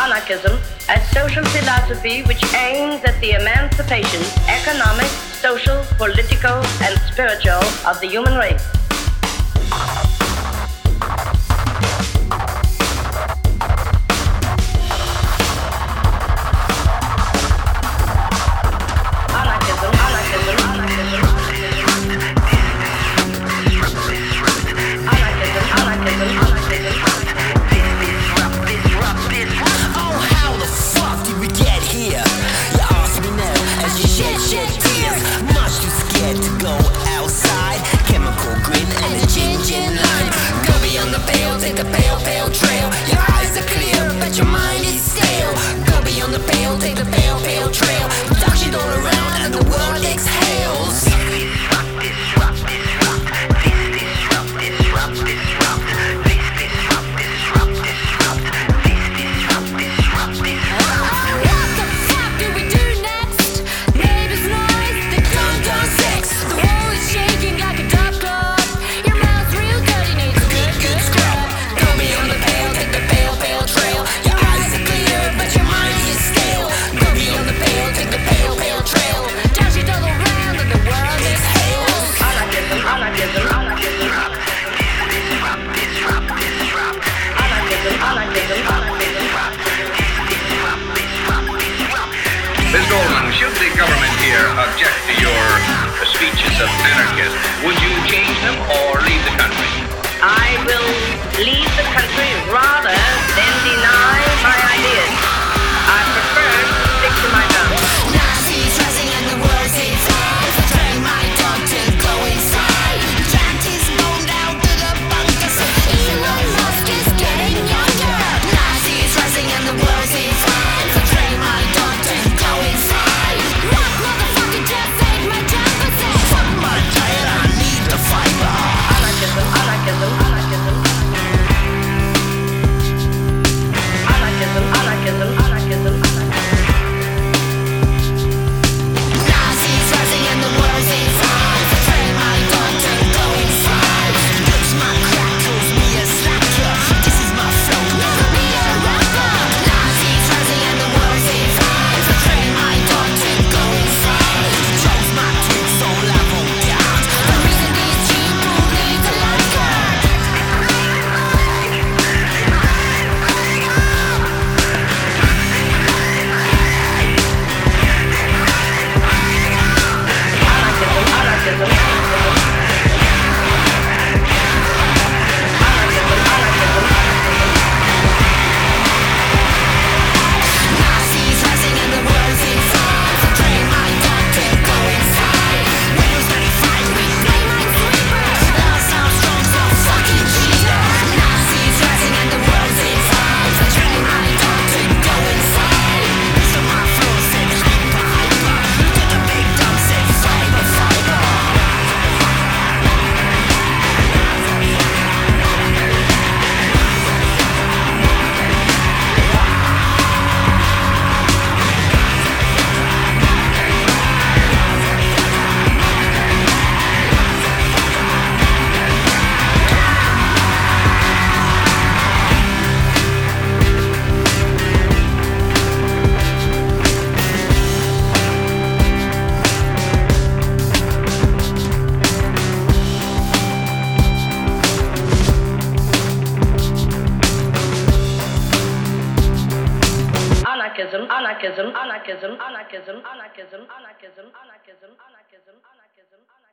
anarchism, a social philosophy which aims at the emancipation, economic, social, political, and spiritual of the human race. Ms. Goldman, should the government here object to your speeches of anarchists, would you change them or leave the country? I will leave the country rather than deny my ideas. I prefer to stick to my guns. Nazis rising and the world's inside. Train my dog to go inside. Jacked his bone down to the bunkers. Elon Musk is getting younger. Nazis rising and the world's inside. Train my dog to go inside. Rock motherfucker just ate my 10%. Fuck my diet, I need the fiber. Anarchism, anarchism, anarchism. Anarchism, anarchism, anarchism, anarchism. Nazis rising and the world's inside. Train my dog to go inside. Use my crack, calls me a slacker. This is my flow, never be a rapper. Nazis rising and the world's inside. Train my dog to go inside. Chose my tools so avant-garde. The reason these people need to like her. Anarchism, Nazis rising and the world's inside. Train my dog to go inside. Windows 95, we play Minesweeper. Love sounds strong, so fucking cheater. Nazis rising and the world's inside. Train my dog to go inside. Mr. My flow said hyper, hyper. To the big dumb said fiber, fiber. anarchism, anarchism, anarchism, anarchism, anarchism, anarchism, anarchism, anarchism, anarchism, anarchism.